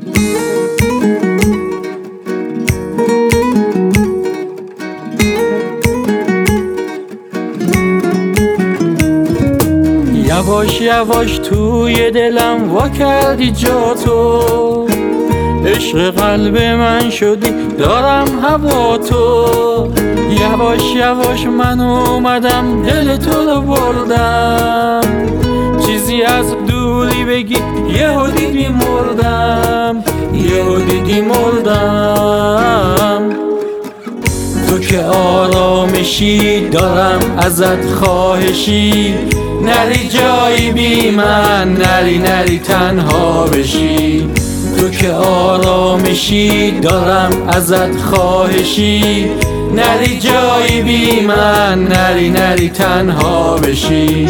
یواش یواش توی دلم وا کردی جا تو، عشق قلب من شدی دارم هوا تو. یواش یواش من اومدم دل تو رو بردم، چیزی از دوری بگی یهو دیدی مردم، یهو دیدی مردم. تو که آرامشی دارم ازت خواهشی، نری جایی بی من، نری تنها بشی. تو که آرامشی دارم ازت خواهشی، نری جایی بی من، نری تنها بشی.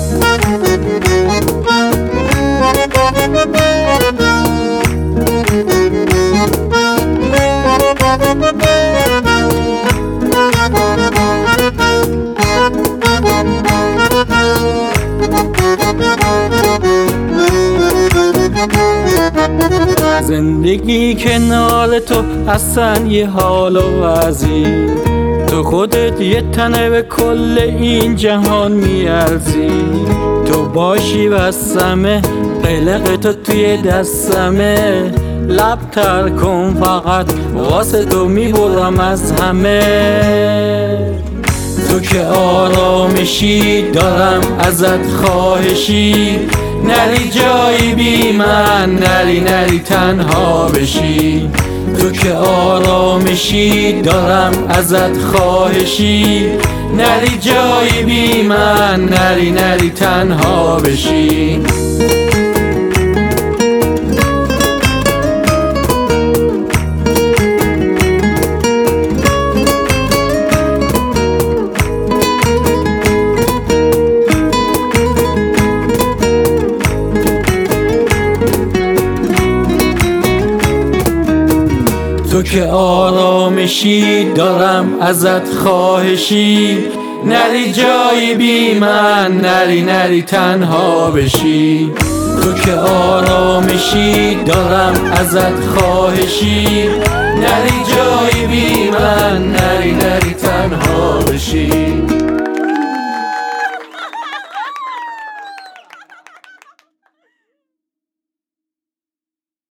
زندگی کنار تو اصلا یه حال و وضعی، تو خودت یه تنه به کل این جهان میارزی. تو باشی بسمه قلق تو توی دستمه، لب تر کن فقط واسه تو میبرم از همه. تو که آرامشی دارم ازت خواهشی، نری جایی بی من، نری تنها بشی. تو که آرامشی دارم ازت خواهشی، نری جایی بی من، نری تنها بشی. تو که آرامشی دارم ازت خواهشی، نری جایی بی من، نری تنها بشی. تو که آرامشی دارم ازت خواهشی، نری